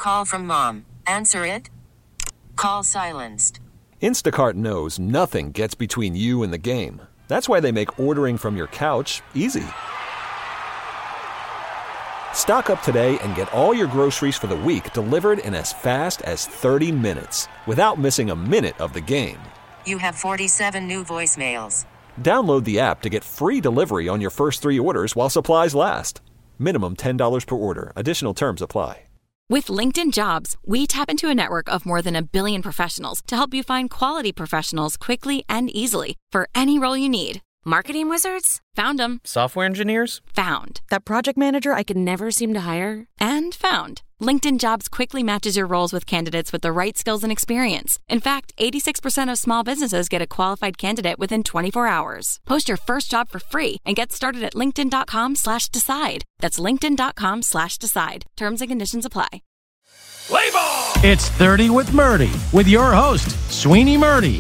Call from mom. Answer it. Call silenced. Instacart knows nothing gets between you and the game. That's why they make ordering from your couch easy. Stock up today and get all your groceries for the week delivered in as fast as 30 minutes without missing a minute of the game. You have 47 new voicemails. Download the app to get free delivery on your first 3 orders while supplies last. Minimum $10 per order. Additional terms apply. With LinkedIn Jobs, we tap into a network of more than 1 billion professionals to help you find quality professionals quickly and easily for any role you need. Marketing wizards? Found them. Software engineers? Found. That project manager I could never seem to hire? And found. LinkedIn Jobs quickly matches your roles with candidates with the right skills and experience. In fact, 86% of small businesses get a qualified candidate within 24 hours. Post your first job for free and get started at linkedin.com/decide. That's linkedin.com/decide. Terms and conditions apply. Play ball! It's 30 with Murdy, with your host, Sweeney Murdy.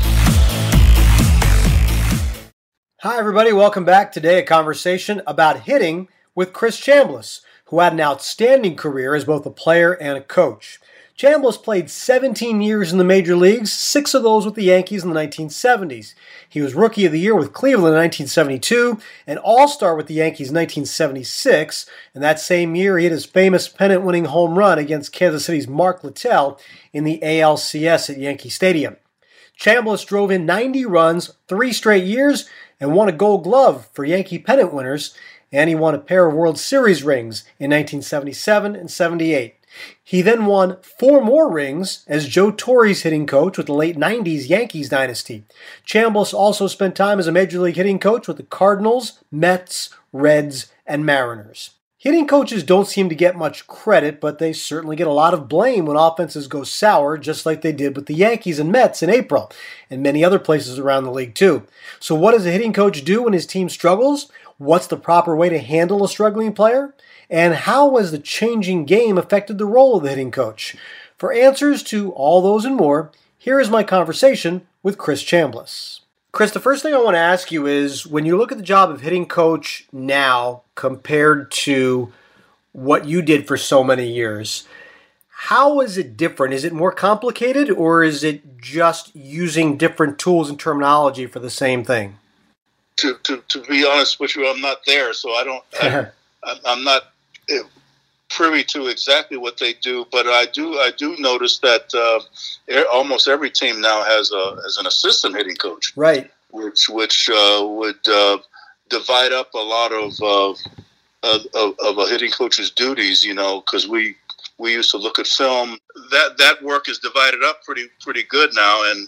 Hi, everybody. Welcome back. Today, a conversation about hitting with Chris Chambliss, who had an outstanding career as both a player and a coach. Chambliss played 17 years in the major leagues, 6 of those with the Yankees in the 1970s. He was Rookie of the Year with Cleveland in 1972, and All-Star with the Yankees in 1976, and that same year he hit his famous pennant-winning home run against Kansas City's Mark Littell in the ALCS at Yankee Stadium. Chambliss drove in 90 runs 3 straight years and won a Gold Glove for Yankee pennant winners, and he won a pair of World Series rings in 1977 and 78. He then won 4 more rings as Joe Torre's hitting coach with the late 90s Yankees dynasty. Chambliss also spent time as a Major League hitting coach with the Cardinals, Mets, Reds, and Mariners. Hitting coaches don't seem to get much credit, but they certainly get a lot of blame when offenses go sour, just like they did with the Yankees and Mets in April, and many other places around the league too. So what does a hitting coach do when his team struggles? What's the proper way to handle a struggling player? And how has the changing game affected the role of the hitting coach? For answers to all those and more, here is my conversation with Chris Chambliss. Chris, the first thing I want to ask you is, when you look at the job of hitting coach now compared to what you did for so many years, how is it different? Is it more complicated, or is it just using different tools and terminology for the same thing? To be honest with you, I'm not there, so I'm not privy to exactly what they do. But I do notice that almost every team now has an assistant hitting coach, right? Which would divide up a lot of a hitting coach's duties, because we used to look at film. That work is divided up pretty good now, and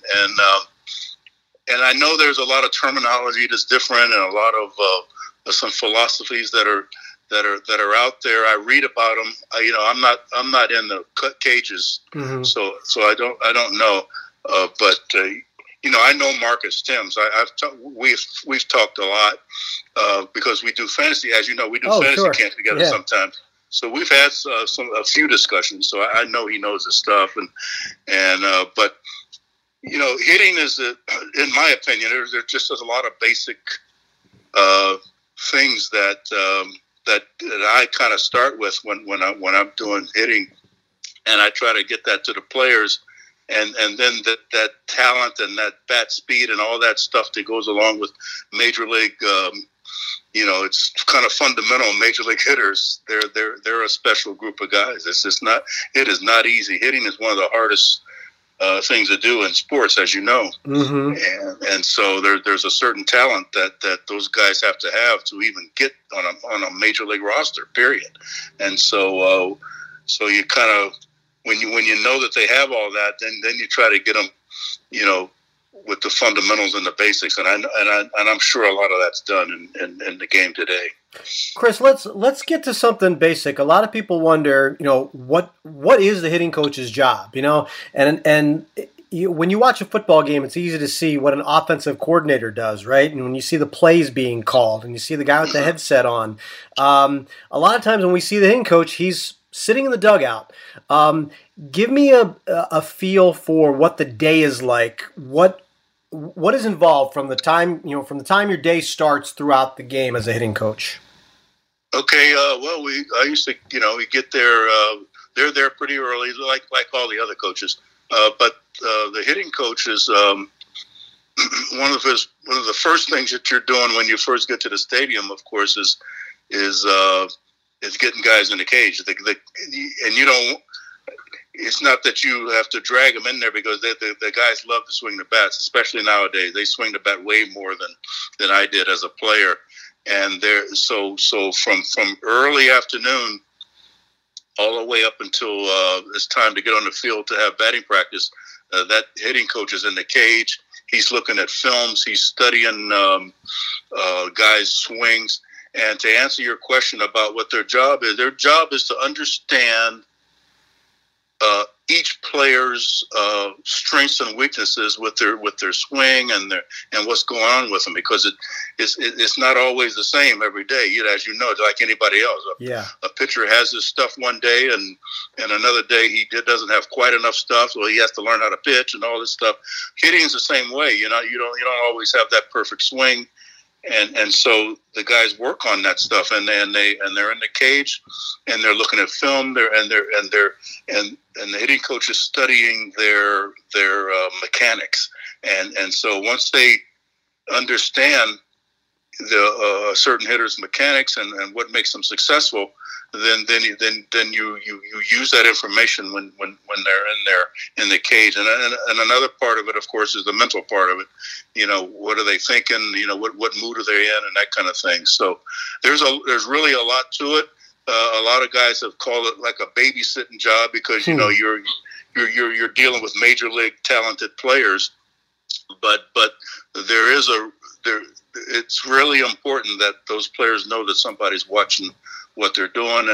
I know there's a lot of terminology that's different, and a lot of some philosophies that are out there. I read about them. I'm not in the cages, so I don't know. But I know Marcus Timms. We've talked a lot because we do fantasy. As you know, we do fantasy camp together sometimes. So we've had a few discussions. So I know he knows his stuff, but hitting is, in my opinion, there's just a lot of basic things that I kind of start with when I'm doing hitting, and I try to get that to the players, and then that talent and that bat speed and all that stuff that goes along with major league. It's kind of fundamental. Major league hitters, they're a special group of guys. It is not easy. Hitting is one of the hardest things to do in sports, as you know, and so there's a certain talent that those guys have to even get on a major league roster. Period. And so you kind of when you know that they have all that, then you try to get them, with the fundamentals and the basics, and I'm sure a lot of that's done in the game today. Chris, let's get to something basic. A lot of people wonder, what is the hitting coach's job? And when you watch a football game, it's easy to see what an offensive coordinator does, right? And when you see the plays being called, and you see the guy with the headset on, a lot of times when we see the hitting coach, he's sitting in the dugout. Give me a feel for what the day is like. What is involved from the time your day starts throughout the game as a hitting coach? Okay. I used to, we get there they're there pretty early, like all the other coaches. But the hitting coach is one of the first things that you're doing when you first get to the stadium, of course, is getting guys in the cage. And you don't. It's not that you have to drag them in there, because the guys love to swing the bats, especially nowadays. They swing the bat way more than I did as a player. And so from early afternoon all the way up until it's time to get on the field to have batting practice, that hitting coach is in the cage. He's looking at films. He's studying guys' swings. And to answer your question about what their job is to understand each player's strengths and weaknesses with their swing and what's going on with them, because it's not always the same every day. As you know, like anybody else. A pitcher has his stuff one day, and another day he doesn't have quite enough stuff, so he has to learn how to pitch and all this stuff. Hitting is the same way. You don't always have that perfect swing. And so the guys work on that stuff, and they're in the cage, and they're looking at film. And the hitting coach is studying their mechanics, and so once they understand the certain hitter's mechanics and what makes them successful, then you use that information when they're in the cage. And another part of it, of course, is the mental part of it. What are they thinking? What mood are they in, and that kind of thing. So there's really a lot to it. A lot of guys have called it like a babysitting job, because you're dealing with major league talented players, but it's really important that those players know that somebody's watching what they're doing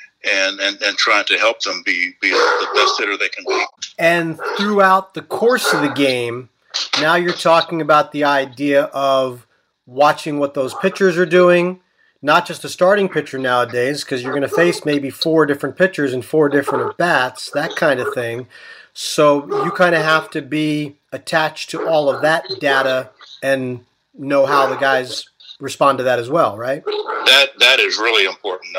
and trying to help them be the best hitter they can be. And throughout the course of the game, now you're talking about the idea of watching what those pitchers are doing, not just a starting pitcher nowadays, because you're going to face maybe 4 different pitchers and 4 different at-bats, that kind of thing. So you kind of have to be attached to all of that data and know how the guys respond to that as well, right? That is really important,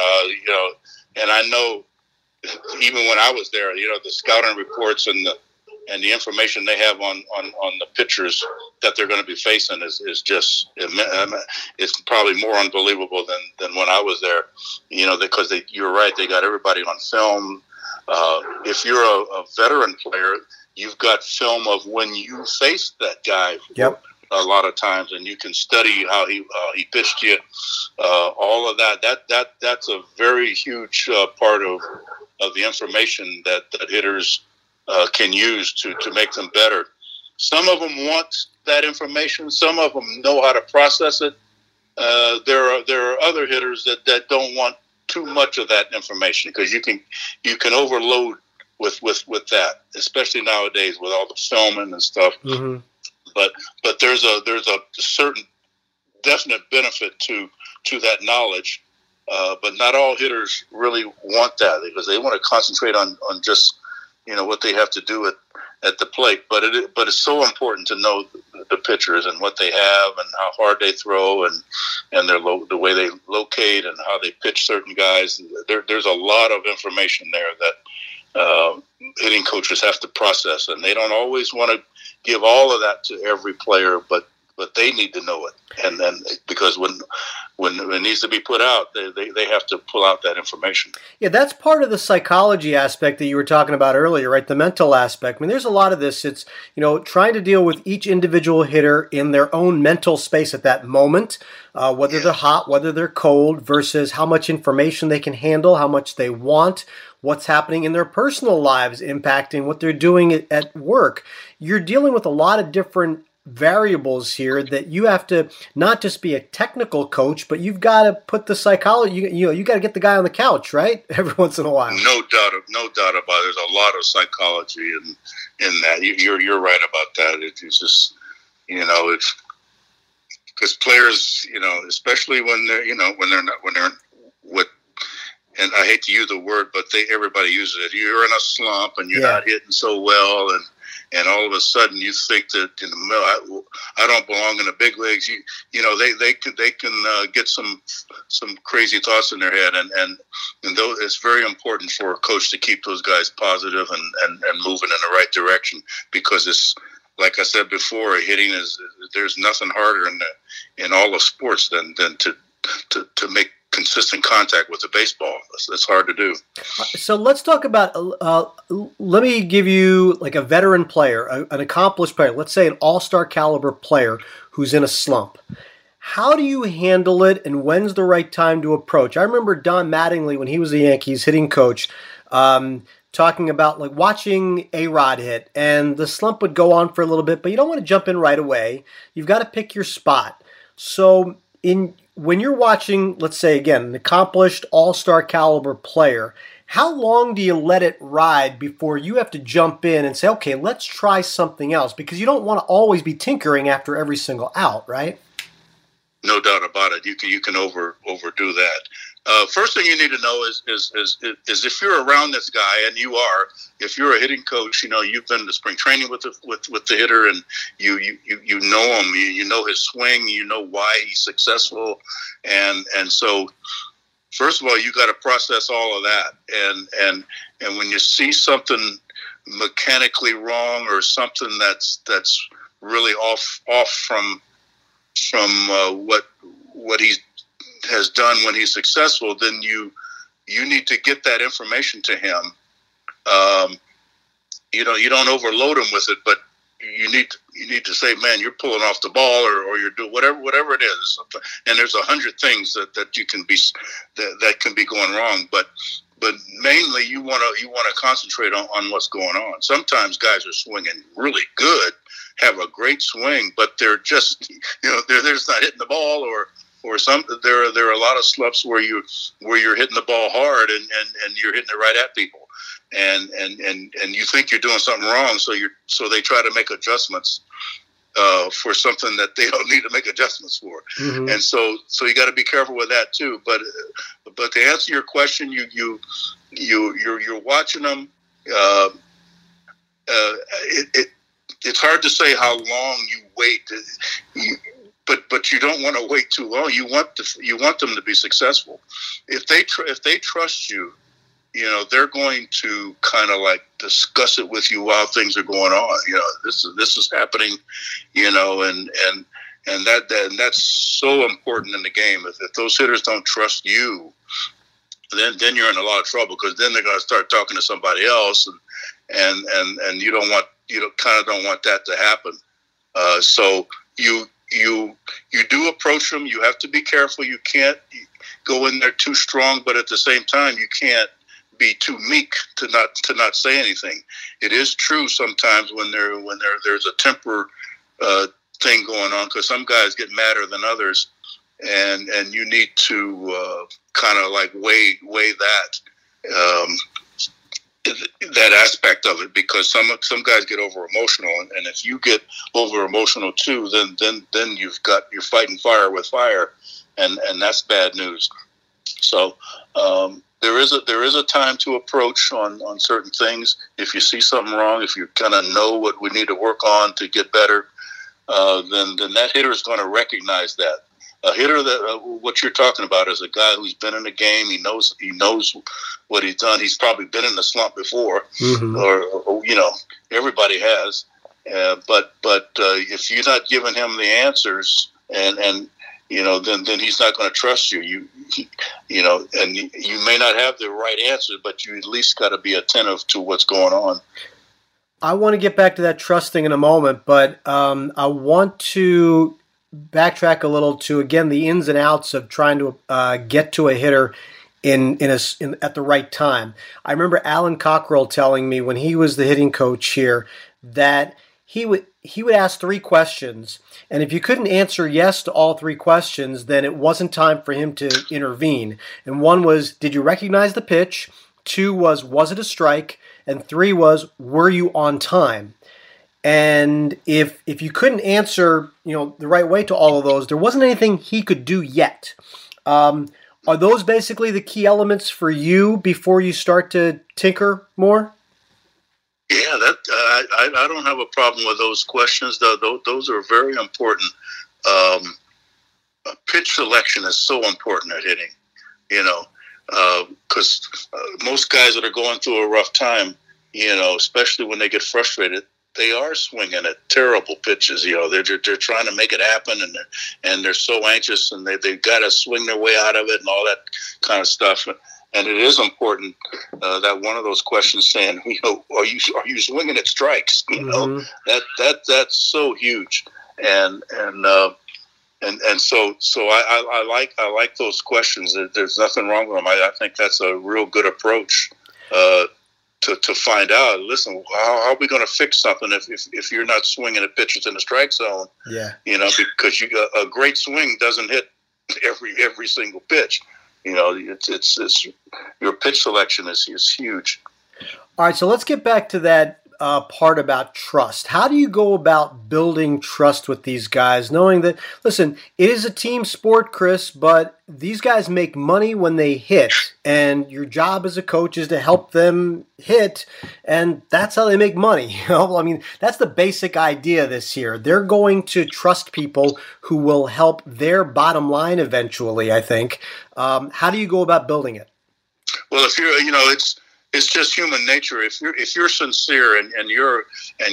and I know even when I was there, the scouting reports and the information they have on the pitchers that they're going to be facing is just, it's probably more unbelievable than when I was there, because you're right, they got everybody on film. If you're a veteran player, you've got film of when you faced that guy. Yep. A lot of times, and you can study how he pitched you, all of that's a very huge part of the information that hitters can use to make them better. Some of them want that information. Some of them know how to process it. There are other hitters that don't want too much of that information, because you can overload with that, especially nowadays with all the filming and stuff. Mm-hmm. But there's a certain definite benefit to that knowledge, but not all hitters really want that, because they want to concentrate on just what they have to do at the plate. But it's so important to know the pitchers and what they have and how hard they throw and the way they locate and how they pitch certain guys. There's a lot of information there that hitting coaches have to process, and they don't always want to give all of that to every player, but they need to know it, and then because when it needs to be put out, they have to pull out that information. Yeah, that's part of the psychology aspect that you were talking about earlier, right? The mental aspect. I mean, there's a lot of this. It's trying to deal with each individual hitter in their own mental space at that moment, whether they're hot, whether they're cold, versus how much information they can handle, how much they want, what's happening in their personal lives impacting what they're doing at work. You're dealing with a lot of different variables here that you have to not just be a technical coach, but you've got to put the psychology, you got to get the guy on the couch, right? Every once in a while. No doubt about it. There's a lot of psychology in that. You're right about that. It's just, it's because players, especially when they're, when they're what, and I hate to use the word, but everybody uses it. You're in a slump and you're not hitting so well, and all of a sudden you think that in the middle, I don't belong in the big leagues. You know, they can get some crazy thoughts in their head, and those, it's very important for a coach to keep those guys positive and moving in the right direction, because it's, like I said before, hitting there's nothing harder in all of sports than to make consistent contact with the baseball. That's hard to do. So let's talk about, let me give you like a veteran player, an accomplished player, let's say an all-star caliber player who's in a slump. How do you handle it, and when's the right time to approach? I remember Don Mattingly, when he was the Yankees hitting coach, talking about like watching A-Rod hit, and the slump would go on for a little bit, but you don't want to jump in right away. You've got to pick your spot. So when you're watching, let's say, again, an accomplished all-star caliber player, how long do you let it ride before you have to jump in and say, okay, let's try something else? Because you don't want to always be tinkering after every single out, right? No doubt about it. You can overdo that. First thing you need to know is if you're around this guy, and you are, if you're a hitting coach, you know, you've been to spring training with the hitter, and you know him, you know his swing, you know why he's successful, and so first of all, you got to process all of that, and when you see something mechanically wrong, or something that's really off from what he has done when he's successful, then you need to get that information to him. You don't overload him with it, but you need to say, man, you're pulling off the ball, or you're doing whatever it is. And there's 100 things that you can be that can be going wrong, but mainly you want to concentrate on what's going on. Sometimes guys are swinging really good, have a great swing, but they're just, they're just not hitting the ball, or some. There are a lot of slumps where you're hitting the ball hard and you're hitting it right at people, and you think you're doing something wrong, so they try to make adjustments for something that they don't need to make adjustments for. Mm-hmm. And so you got to be careful with that too. But to answer your question, you're watching them. It's hard to say how long you wait, but you don't want to wait too long. You want them to be successful. If they trust you, they're going to kind of like discuss it with you while things are going on. This is happening, and that's so important in the game. If those hitters don't trust you, then you're in a lot of trouble, because then they're going to start talking to somebody else, and you don't want that to happen. So you do approach them. You have to be careful. You can't go in there too strong, but at the same time, you can't be too meek to not say anything. It is true sometimes when there's a temper thing going on, because some guys get madder than others, and you need to kind of like weigh that aspect of it, because some guys get over emotional, and if you get over emotional too, then you're fighting fire with fire, and that's bad news. So there is a time to approach on certain things. If you see something wrong, if you kind of know what we need to work on to get better, then that hitter is going to recognize that. A hitter that what you're talking about is a guy who's been in the game. He knows what he's done. He's probably been in the slump before, mm-hmm. or everybody has. But if you're not giving him the answers, and then he's not going to trust you. And you may not have the right answer, but you at least got to be attentive to what's going on. I want to get back to that trust thing in a moment, but I want to backtrack a little to, again, the ins and outs of trying to get to a hitter in at the right time. I remember Alan Cockrell telling me when he was the hitting coach here that he would ask 3 questions, and if you couldn't answer yes to all 3 questions, then it wasn't time for him to intervene. And 1 was, did you recognize the pitch? 2 was it a strike? And 3 was, were you on time? And if you couldn't answer, the right way to all of those, there wasn't anything he could do yet. Are those basically the key elements for you before you start to tinker more? Yeah, that I don't have a problem with those questions. Those are very important. Pitch selection is so important at hitting, because most guys that are going through a rough time, especially when they get frustrated, they are swinging at terrible pitches. They're trying to make it happen, and they're so anxious, and they've got to swing their way out of it and all that kind of stuff. And it is important that one of those questions saying, are you swinging at strikes? That's so huge, and so I like those questions. There's nothing wrong with them. I think that's a real good approach to find out. Listen, how are we going to fix something if you're not swinging at pitches in the strike zone? Yeah, because a great swing doesn't hit every single pitch. It's your pitch selection is huge. All right, so let's get back to that part about trust. How do you go about building trust with these guys, knowing that, listen, it is a team sport, Chris, but these guys make money when they hit, and your job as a coach is to help them hit, and that's how they make money. That's the basic idea this year. They're going to trust people who will help their bottom line eventually, I think. How do you go about building it? Well, if you're, it's just human nature. If you're sincere and your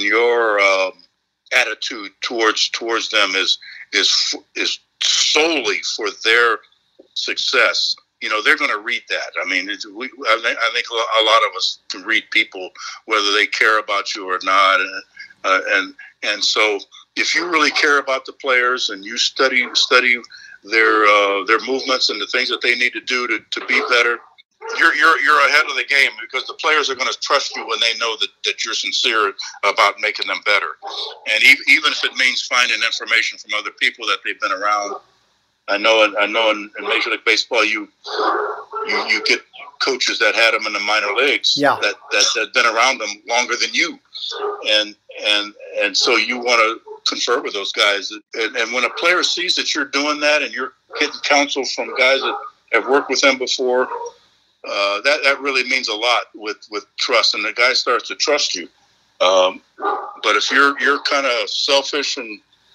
attitude towards them is solely for their success, they're going to read that. I think a lot of us can read people whether they care about you or not, and so if you really care about the players and you study their movements and the things that they need to do to be better, you're ahead of the game, because the players are going to trust you when they know that you're sincere about making them better. And even if it means finding information from other people that they've been around. I know in Major League Baseball you get coaches that had them in the minor leagues that had been around them longer than you, and so you want to confer with those guys. And when a player sees that you're doing that and you're getting counsel from guys that have worked with them before, that really means a lot with trust, and the guy starts to trust you. But if you're kind of selfish and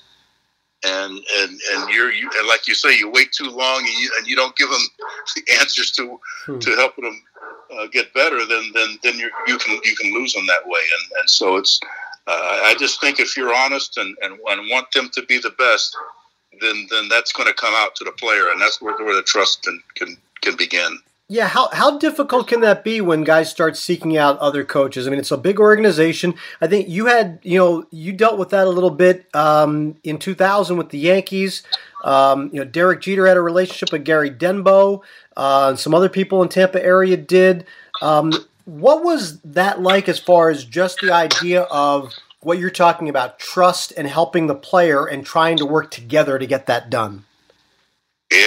you're like you say, you wait too long and you don't give them the answers to help them get better, then you can lose them that way. And so it's I just think if you're honest and want them to be the best, then that's going to come out to the player, and that's where the trust can begin. Yeah, how difficult can that be when guys start seeking out other coaches? It's a big organization. I think you had, you dealt with that a little bit in 2000 with the Yankees. Derek Jeter had a relationship with Gary Denbo. And some other people in Tampa area did. What was that like as far as just the idea of what you're talking about, trust and helping the player and trying to work together to get that done? Yeah,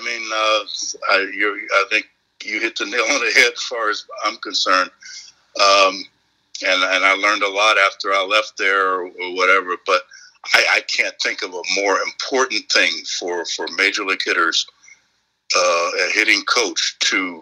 I think you hit the nail on the head as far as I'm concerned. And I learned a lot after I left there or whatever, but I can't think of a more important thing for major league hitters, a hitting coach to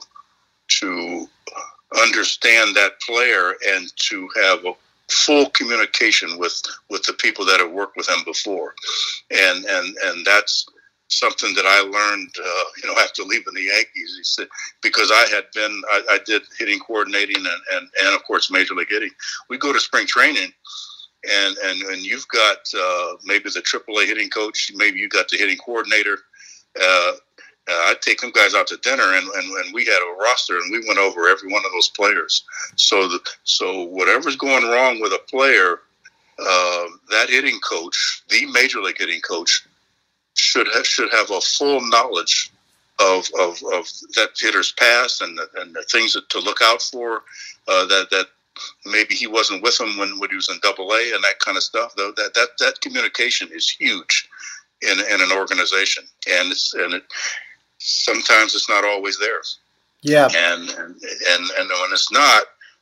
understand that player and to have a full communication with the people that have worked with him before. And that's something that I learned, after leaving the Yankees. He said, because I did hitting coordinating and of course Major League hitting. We go to spring training, and you've got maybe the AAA hitting coach, maybe you got the hitting coordinator. I'd take them guys out to dinner, and we had a roster, and we went over every one of those players. So whatever's going wrong with a player, that hitting coach, the Major League hitting coach, should have a full knowledge of that hitter's past and the things to look out for, that maybe he wasn't with him when he was in AA and that kind of stuff. Though that communication is huge in an organization, and sometimes it's not always there. Yeah, and when it's not,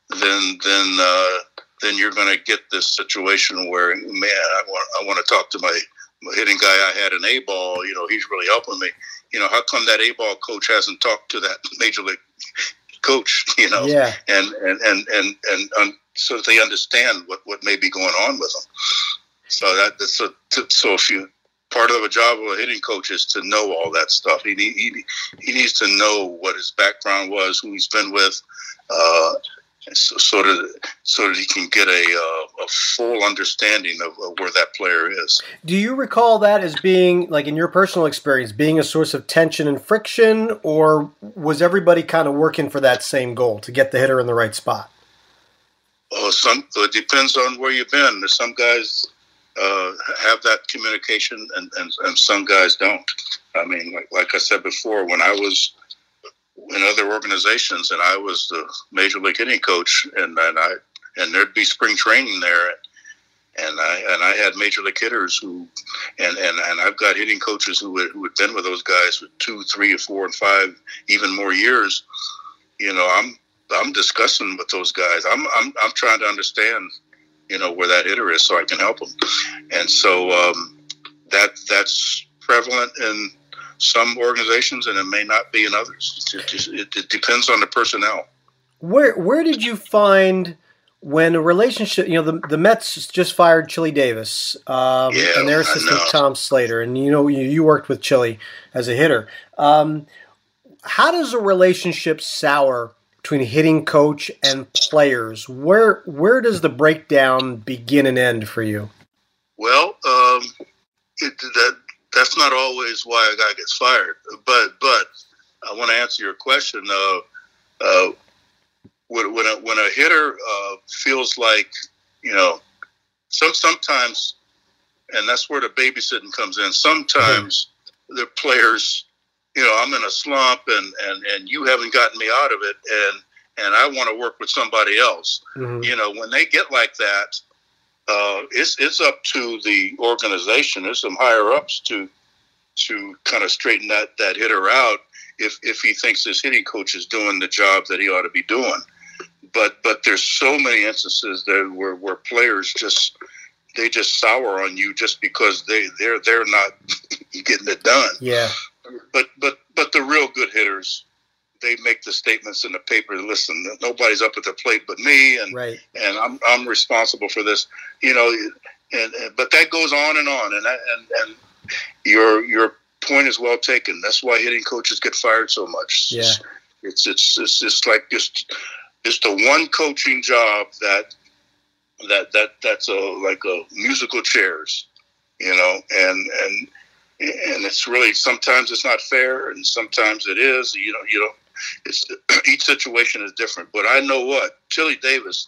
then you're going to get this situation where, man, I want to talk to my hitting guy I had in A-ball, he's really helping me. How come that A-ball coach hasn't talked to that Major League coach, you know, Yeah. and so that they understand what may be going on with them. So if you, part of a job of a hitting coach is to know all that stuff. He needs to know what his background was, who he's been with, so that he can get a full understanding of where that player is. Do you recall that as being, like in your personal experience, being a source of tension and friction, or was everybody kind of working for that same goal to get the hitter in the right spot? It depends on where you've been. There's some guys have that communication, and some guys don't. I mean, like I said before, when I was in other organizations and I was the major league hitting coach, and there'd be spring training there, and I had major league hitters who, and I've got hitting coaches who had been with those guys for 2, 3, 4, and 5, even more years. You know, I'm discussing with those guys. I'm trying to understand, you know, where that hitter is so I can help them. And so that's prevalent in some organizations, and it may not be in others. It depends on the personnel. Where did you find when a relationship, you know, the Mets just fired Chili Davis and their assistant Tom Slater, and you know you worked with Chili as a hitter. How does a relationship sour between a hitting coach and players? Where does the breakdown begin and end for you? Well, that's not always why a guy gets fired. But I want to answer your question. When a hitter feels like, you know, sometimes, and that's where the babysitting comes in. Sometimes the players, you know, I'm in a slump and you haven't gotten me out of it, and I want to work with somebody else. Mm-hmm. You know, when they get like that, it's up to the organization. There's some higher ups to kind of straighten that hitter out if he thinks his hitting coach is doing the job that he ought to be doing. But there's so many instances there where players just sour on you just because they're not getting it done. Yeah. But the real good hitters, they make the statements in the paper. Listen, nobody's up at the plate but me, and right. And I'm responsible for this. You know, but that goes on, and your point is well taken. That's why hitting coaches get fired so much. Yeah, it's just like it's the one coaching job that's like a musical chairs, you know, and it's really, sometimes it's not fair, and sometimes it is. You know, it's each situation is different. But I know what Chili Davis,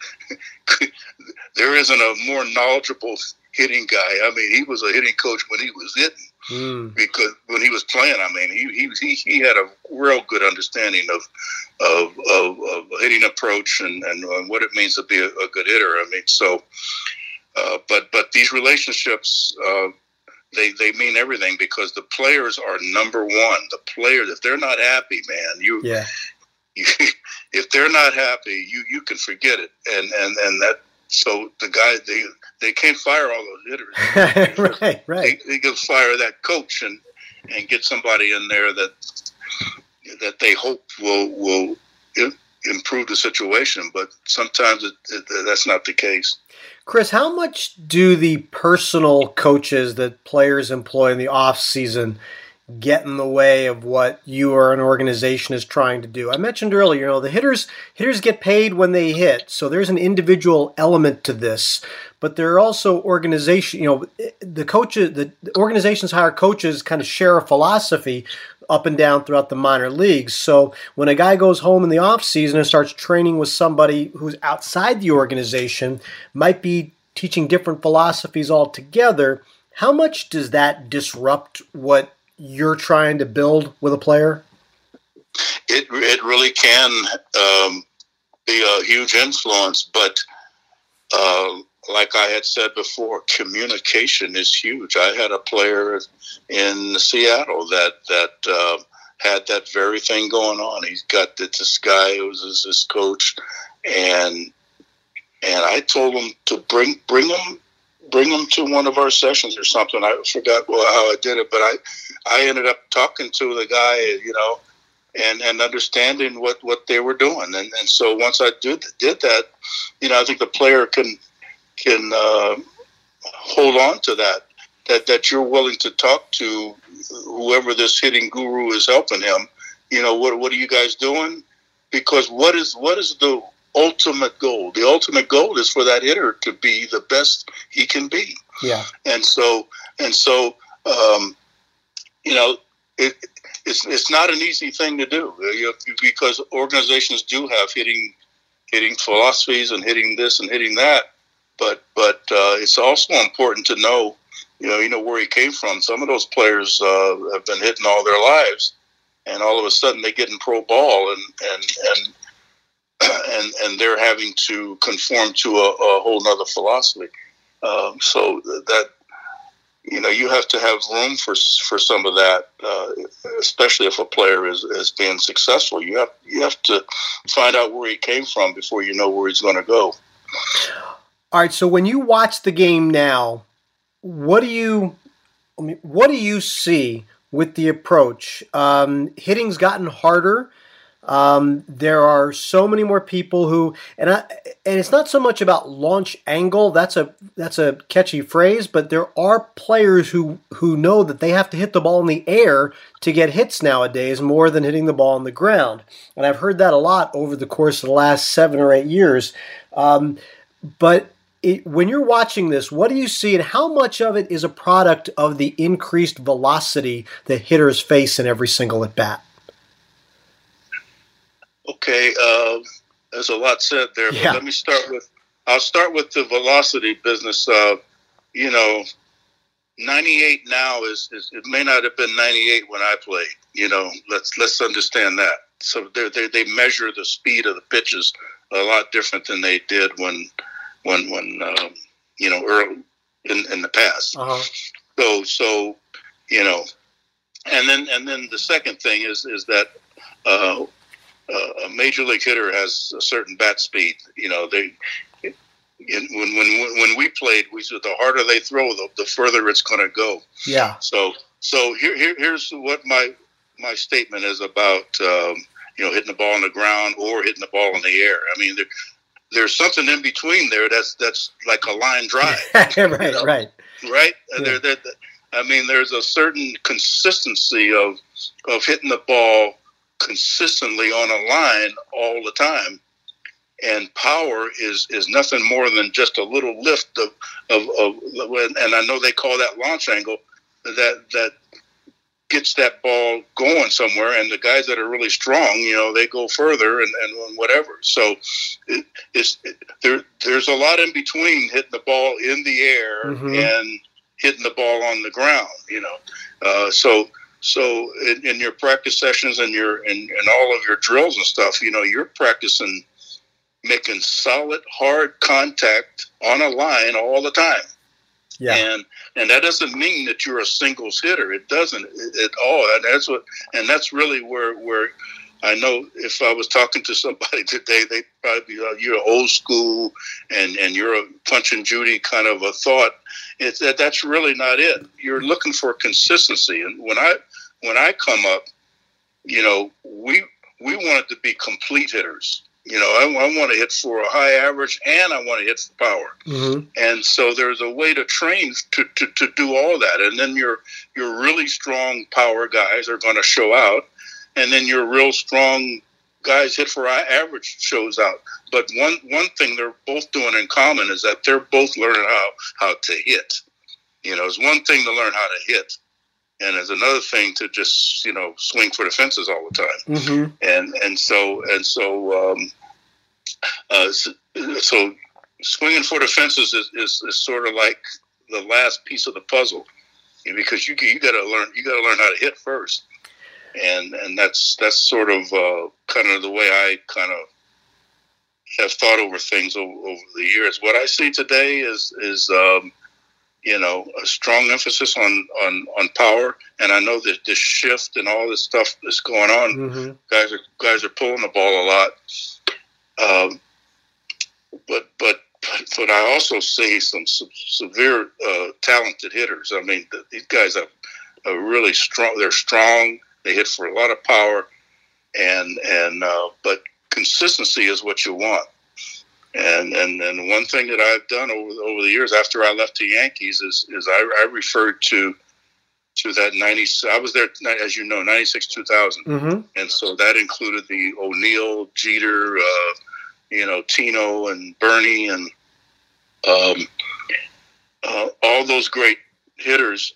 there isn't a more knowledgeable hitting guy. I mean, he was a hitting coach when he was hitting, because when he was playing, I mean, he had a real good understanding of hitting approach and what it means to be a good hitter. I mean, so, but these relationships, they mean everything, because the players are number one. The players, if they're not happy, man, if they're not happy, you can forget it. And that, so the guy, they can't fire all those hitters. right. They can fire that coach and get somebody in there that they hope will improve the situation. But sometimes that's not the case. Chris, how much do the personal coaches that players employ in the off season get in the way of what you or an organization is trying to do? I mentioned earlier, you know, the hitters get paid when they hit, so there's an individual element to this. But there are also organization, you know, the organizations hire coaches kind of share a philosophy up and down throughout the minor leagues. So when a guy goes home in the off season and starts training with somebody who's outside the organization, might be teaching different philosophies altogether. How much does that disrupt what you're trying to build with a player? It really can be a huge influence, but like I had said before, communication is huge. I had a player in Seattle that had that very thing going on. He's got this guy who was his coach, and I told him to bring him to one of our sessions or something. I forgot how I did it, but I ended up talking to the guy, you know, and understanding what they were doing. And so once I did that, I think the player can hold on to that you're willing to talk to whoever this hitting guru is helping him. What are you guys doing? Because what is the ultimate goal? The ultimate goal is for that hitter to be the best he can be. Yeah. And so it's not an easy thing to do, because organizations do have hitting philosophies and hitting this and hitting that, but it's also important to know where he came from. Some of those players have been hitting all their lives, and all of a sudden they get in pro ball and they're having to conform to a whole nother philosophy. So that you have to have room for some of that, especially if a player is being successful. You have to find out where he came from before you know where he's going to go. All right. So when you watch the game now, what do you see with the approach? Hitting's gotten harder. There are so many more people who, and it's not so much about launch angle. That's a catchy phrase, but there are players who know that they have to hit the ball in the air to get hits nowadays more than hitting the ball on the ground. And I've heard that a lot over the course of the last 7 or 8 years. But when you're watching this, what do you see, and how much of it is a product of the increased velocity that hitters face in every single at bat? Okay, there's a lot said there, but Yeah. I'll start with the velocity business. 98 now is it may not have been 98 when I played. Let's understand that. So they measure the speed of the pitches a lot different than they did when early in the past. Uh-huh. So and then the second thing is that a major league hitter has a certain bat speed. When we played, we said the harder they throw, the further it's going to go. Yeah. So here's what my statement is about. Hitting the ball on the ground or hitting the ball in the air. I mean, there's something in between there that's like a line drive. Right. Yeah. There's a certain consistency of hitting the ball consistently on a line all the time, and power is nothing more than just a little lift of and I know they call that launch angle, that gets that ball going somewhere, and the guys that are really strong, they go further and whatever. So there's a lot in between hitting the ball in the air and hitting the ball on the ground. So in your practice sessions and all of your drills and stuff, you're practicing making solid, hard contact on a line all the time. Yeah. And that doesn't mean that you're a singles hitter. It doesn't at all. And that's really where I know if I was talking to somebody today, they'd probably be you're old school and you're a Punch and Judy kind of a thought. That's really not it. You're looking for consistency. And when I come up, we wanted to be complete hitters. I want to hit for a high average and I want to hit for power. Mm-hmm. And so there's a way to train to do all that. And then your really strong power guys are going to show out. And then your real strong guys hit for high average shows out. But one thing they're both doing in common is that they're both learning how to hit. It's one thing to learn how to hit, and there's another thing to just swing for the fences all the time. Mm-hmm. So swinging for the fences is sort of like the last piece of the puzzle, because you got to learn how to hit first, and that's sort of kind of the way I kind of have thought over things over the years. What I see today is a strong emphasis on power, and I know that this shift and all this stuff that's going on, mm-hmm. guys are pulling the ball a lot. But I also see some severe talented hitters. I mean, these guys are really strong. They're strong. They hit for a lot of power, but consistency is what you want. And one thing that I've done over the years after I left the Yankees is I referred to that 90. I was there, as you know, 96, 2000, and so that included the O'Neill, Jeter, Tino and Bernie, and all those great hitters.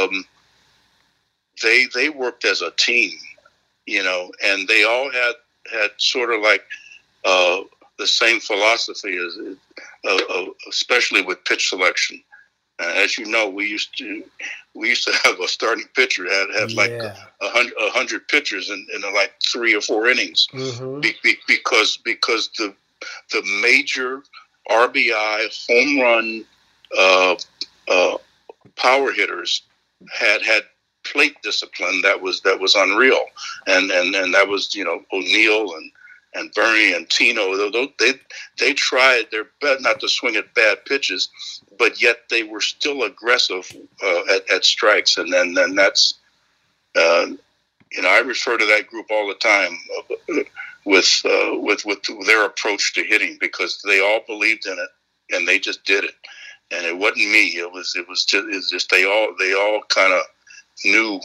They worked as a team, and they all had sort of like the same philosophy especially with pitch selection. As you know, we used to have a starting pitcher had like 100 pitchers in like 3 or 4 innings, because the major RBI home run power hitters had plate discipline that was unreal, and that was O'Neill and Bernie and Tino. They tried their best not to swing at bad pitches, but yet they were still aggressive at strikes. And then that's I refer to that group all the time with their approach to hitting, because they all believed in it and they just did it. And it wasn't me. It was just they all kind of knew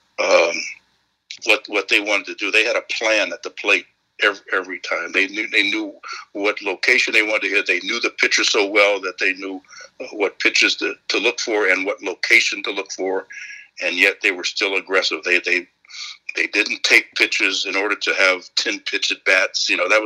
what they wanted to do. They had a plan at the plate every time. They knew what location they wanted to hit. They knew the pitcher so well that they knew what pitches to look for and what location to look for, and yet they were still aggressive. They didn't take pitches in order to have 10 pitch at bats.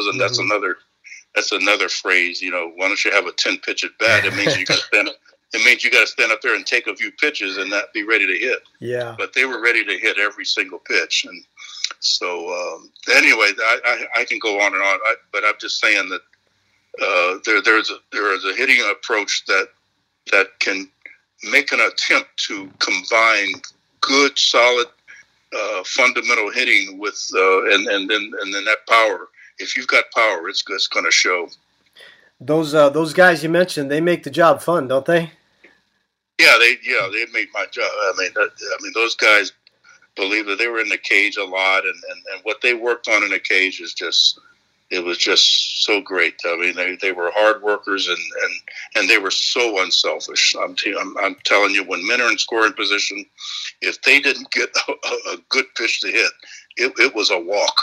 That's another phrase. Why don't you have a 10 pitch at bat? It means you got to stand up. It means you got to stand up there and take a few pitches and not be ready to hit. Yeah. But they were ready to hit every single pitch. And so anyway, I can go on and on. But I'm just saying that there is a hitting approach that can make an attempt to combine good, solid, fundamental hitting with and then that power. If you've got power, it's going to show. Those guys you mentioned, they make the job fun, don't they? Yeah, they made my job. I mean, those guys believe that they were in the cage a lot, and what they worked on in the cage was just so great. I mean, they were hard workers, and they were so unselfish. I'm telling you, when men are in scoring position, if they didn't get a good pitch to hit, it was a walk.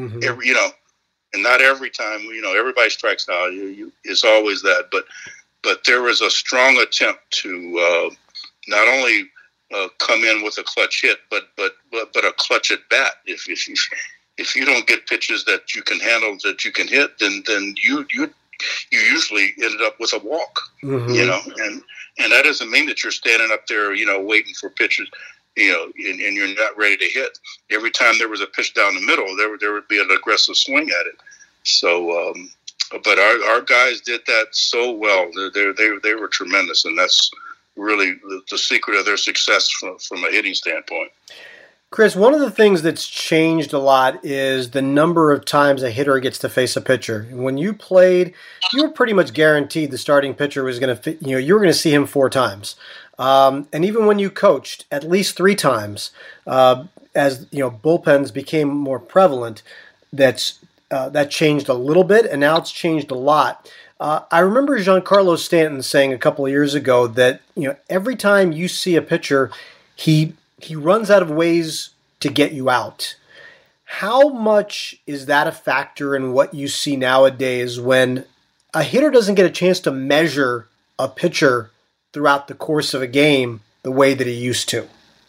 And not every time, everybody strikes out. It's always that, but there was a strong attempt to not only come in with a clutch hit, but a clutch at bat. If you don't get pitches that you can handle, that you can hit, then you usually ended up with a walk. And that doesn't mean that you're standing up there, waiting for pitches. And you're not ready to hit. Every time there was a pitch down the middle, there would be an aggressive swing at it. So, but our guys did that so well. They were tremendous, and that's really the secret of their success from a hitting standpoint. Chris, one of the things that's changed a lot is the number of times a hitter gets to face a pitcher. When you played, you were pretty much guaranteed the starting pitcher was going to, you were going to see him 4 times. And even when you coached, at least 3 times, as bullpens became more prevalent, that changed a little bit, and now it's changed a lot. I remember Giancarlo Stanton saying a couple of years ago that every time you see a pitcher, he runs out of ways to get you out. How much is that a factor in what you see nowadays when a hitter doesn't get a chance to measure a pitcher throughout the course of a game the way that he used to?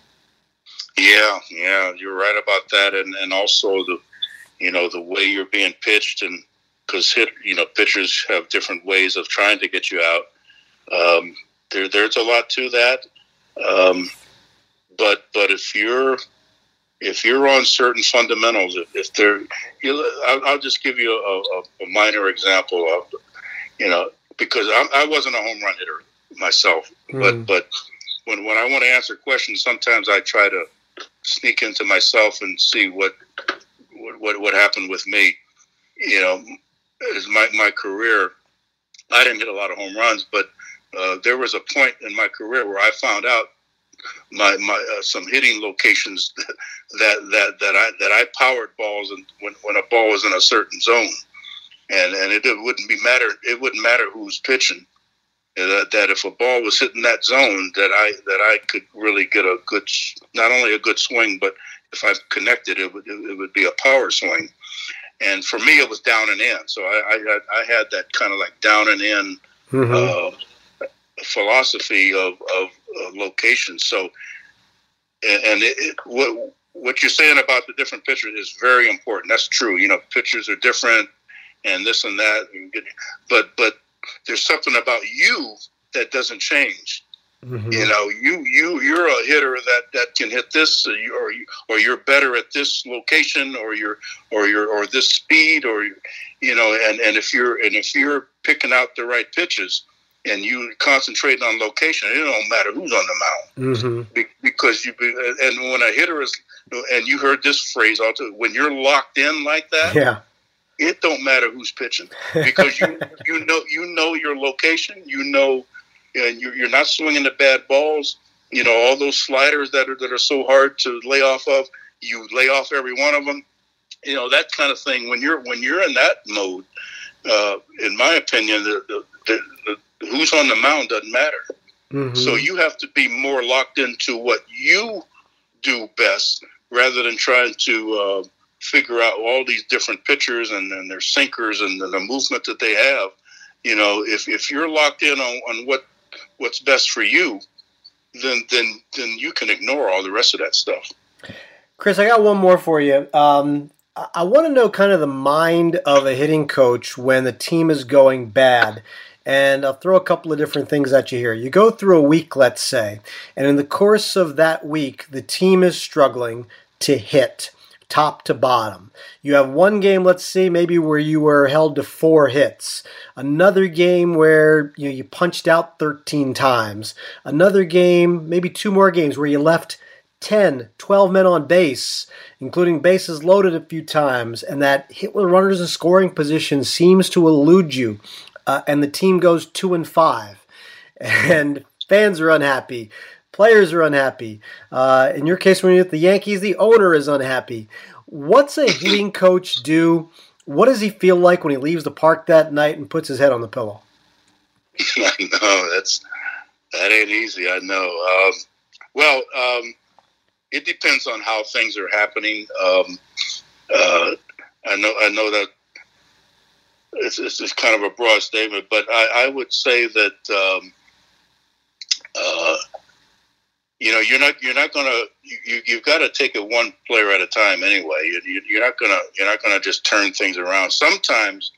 Yeah, you're right about that, and also the way you're being pitched, and because pitchers have different ways of trying to get you out. There's a lot to that, but if you're on certain fundamentals, I'll just give you a minor example of because I wasn't a home run hitter myself, but when I want to answer questions, sometimes I try to sneak into myself and see what happened with me. As my career, I didn't hit a lot of home runs, but there was a point in my career where I found out some hitting locations that I powered balls and when a ball was in a certain zone, and it wouldn't matter who's pitching. That if a ball was hitting that zone, that I could really get not only a good swing, but if I connected, it would be a power swing. And for me, it was down and in. So I had that kind of like down and in philosophy of location. So, and what you're saying about the different pitchers is very important. That's true. Pitchers are different and this and that. But there's something about you that doesn't change. Mm-hmm. You're a hitter that can hit this, or you're better at this location, or this speed, and if you're picking out the right pitches and you concentrate on location, it don't matter who's on the mound. Mm-hmm. Because and when a hitter is, and you heard this phrase also, when you're locked in like that, yeah. It don't matter who's pitching because you know your location, and you're not swinging the bad balls. All those sliders that are so hard to lay off of, you lay off every one of them. That kind of thing. When you're in that mode, in my opinion, the who's on the mound doesn't matter. Mm-hmm. So you have to be more locked into what you do best rather than trying to figure out all these different pitchers and their sinkers and the movement that they have. If you're locked in on what's best for you, then you can ignore all the rest of that stuff. Chris, I got one more for you. I want to know kind of the mind of a hitting coach when the team is going bad. And I'll throw a couple of different things at you here. You go through a week, let's say, and in the course of that week, the team is struggling to hit top to bottom. You have one game, let's see, maybe where you were held to 4 hits. Another game where you punched out 13 times. Another game, maybe 2 more games where you left 10, 12 men on base, including bases loaded a few times, and that hit with runners in scoring position seems to elude you, and the team goes 2-5, and fans are unhappy. Players are unhappy. In your case, when you're at the Yankees, the owner is unhappy. What's a hitting coach do? What does he feel like when he leaves the park that night and puts his head on the pillow? I know that ain't easy. I know. It depends on how things are happening. I know that it's kind of a broad statement, but I would say that. You're not gonna. You've got to take it one player at a time anyway. You're not gonna just turn things around. Sometimes,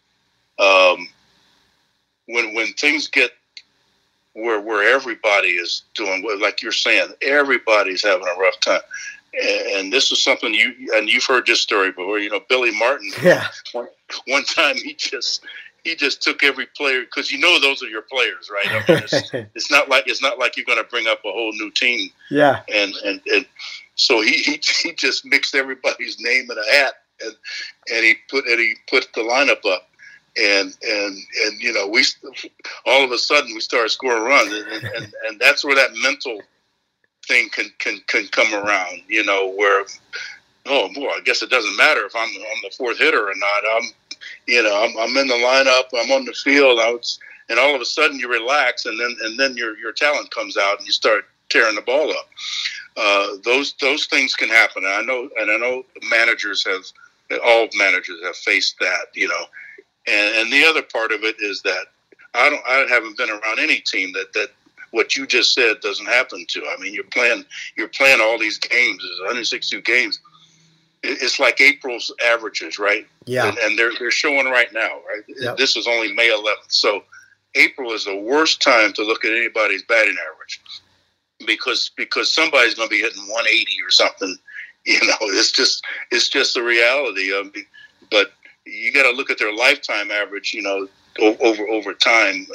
when things get where everybody is doing, like you're saying, everybody's having a rough time. And this is something you've heard this story before. Billy Martin. Yeah. One time he just took every player because those are your players, right? I mean, it's not like you're going to bring up a whole new team. Yeah. And so he just mixed everybody's name in a hat and he put the lineup up and we all of a sudden we started scoring runs and that's where that mental thing can come around. Where I guess it doesn't matter if I'm the 4th hitter or not. I'm in the lineup, I'm on the field, and all of a sudden you relax, and then your talent comes out, and you start tearing the ball up. Those things can happen. I know all managers have faced that, And the other part of it is that I haven't been around any team that what you just said doesn't happen to. I mean, you're playing all these games, 162 games. It's like April's averages, right? Yeah. And they're showing right now, right? Yep. This is only May 11th. So April is the worst time to look at anybody's batting average because somebody's going to be hitting 180 or something. It's just the reality. But you got to look at their lifetime average, over time.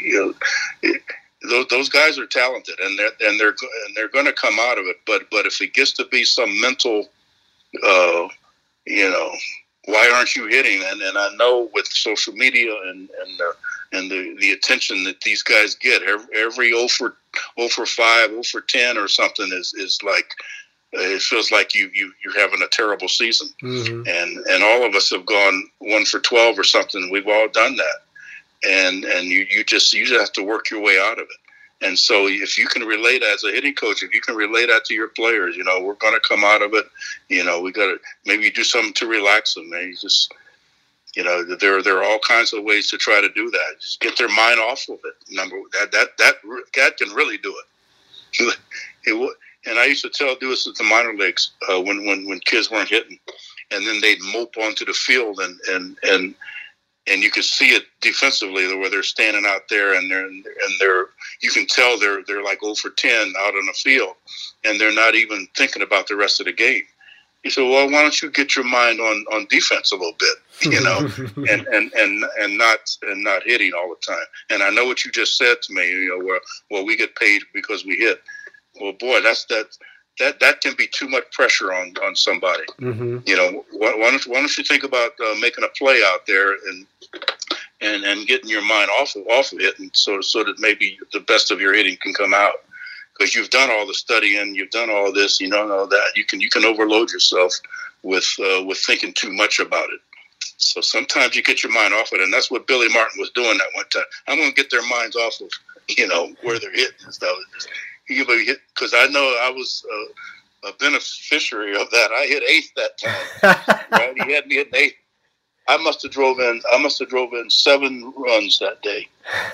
Those guys are talented and they're going to come out of it. But if it gets to be some mental, why aren't you hitting? And I know with social media and the attention that these guys get, every 0 0 for 5, 0 for 10 or something is like, it feels like you're having a terrible season. Mm-hmm. And all of us have gone 1 for 12 or something. We've all done that. And you just have to work your way out of it. And so if you can relate as a hitting coach, if you can relate that to your players, we're going to come out of it. We got to maybe do something to relax them. Maybe just, there are all kinds of ways to try to do that. Just get their mind off of it. That can really do it. And I used to do this at the minor leagues when kids weren't hitting, and then they'd mope onto the field, and you could see it defensively where they're standing out there, and you can tell they're like 0 for 10 out on the field, and they're not even thinking about the rest of the game. He said, "Well, why don't you get your mind on defense a little bit, and not hitting all the time?" And I know what you just said to me. Well, we get paid because we hit. Well, boy, that can be too much pressure on somebody. Mm-hmm. Why don't you think about making a play out there and getting your mind off of it, and so that maybe the best of your hitting can come out, because you've done all the studying, you've done all this, all that. You can overload yourself with thinking too much about it. So sometimes you get your mind off it, and that's what Billy Martin was doing that one time. I'm going to get their minds off of where they're hitting and stuff. Because I know I was a beneficiary of that. I hit 8th that time. Right? He had me hit 8th. I must have drove in 7 runs that day.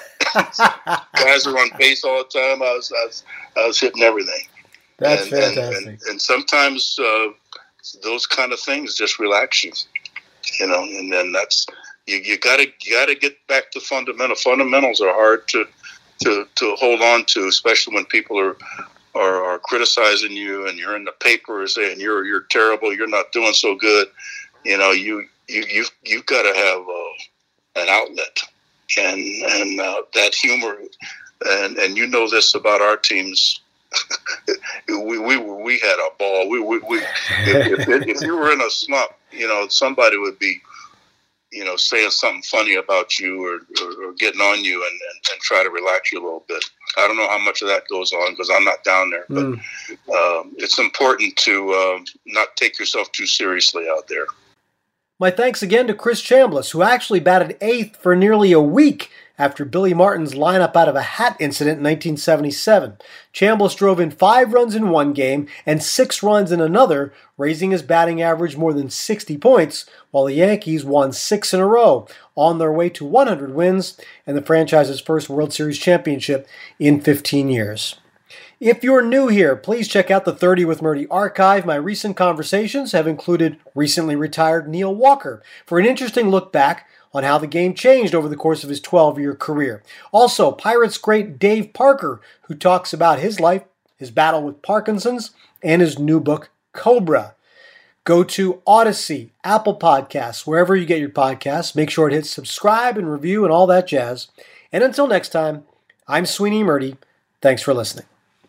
Guys are on base all the time. I was hitting everything. That's fantastic. And sometimes those kind of things just relax you. And then that's you gotta get back to fundamentals. Fundamentals are hard to hold on to, especially when people are criticizing you, and you're in the paper saying you're terrible, you're not doing so good. You've got to have an outlet, and that humor, and this about our teams. we had a ball. If you were in a slump, somebody would be saying something funny about you or getting on you and try to relax you a little bit. I don't know how much of that goes on because I'm not down there, but it's important to not take yourself too seriously out there. My thanks again to Chris Chambliss, who actually batted 8th for nearly a week after Billy Martin's lineup out of a hat incident in 1977. Chambliss drove in 5 runs in one game and 6 runs in another, raising his batting average more than 60 points, while the Yankees won 6 in a row, on their way to 100 wins and the franchise's first World Series championship in 15 years. If you're new here, please check out the 30 with Murdy archive. My recent conversations have included recently retired Neil Walker for an interesting look back on how the game changed over the course of his 12-year career. Also, Pirates great Dave Parker, who talks about his life, his battle with Parkinson's, and his new book, Cobra. Go to Odyssey, Apple Podcasts, wherever you get your podcasts. Make sure to hit subscribe and review and all that jazz. And until next time, I'm Sweeny Murdy. Thanks for listening.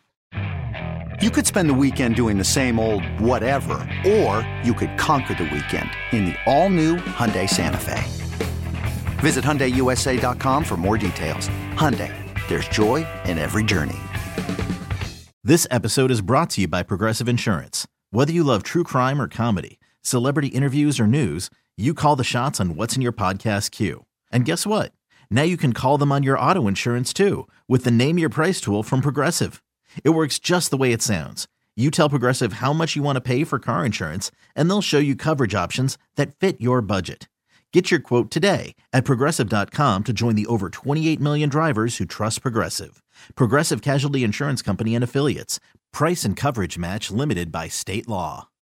You could spend the weekend doing the same old whatever, or you could conquer the weekend in the all-new Hyundai Santa Fe. Visit HyundaiUSA.com for more details. Hyundai, there's joy in every journey. This episode is brought to you by Progressive Insurance. Whether you love true crime or comedy, celebrity interviews or news, you call the shots on what's in your podcast queue. And guess what? Now you can call them on your auto insurance too, with the Name Your Price tool from Progressive. It works just the way it sounds. You tell Progressive how much you want to pay for car insurance, and they'll show you coverage options that fit your budget. Get your quote today at Progressive.com to join the over 28 million drivers who trust Progressive. Progressive Casualty Insurance Company and Affiliates. Price and coverage match limited by state law.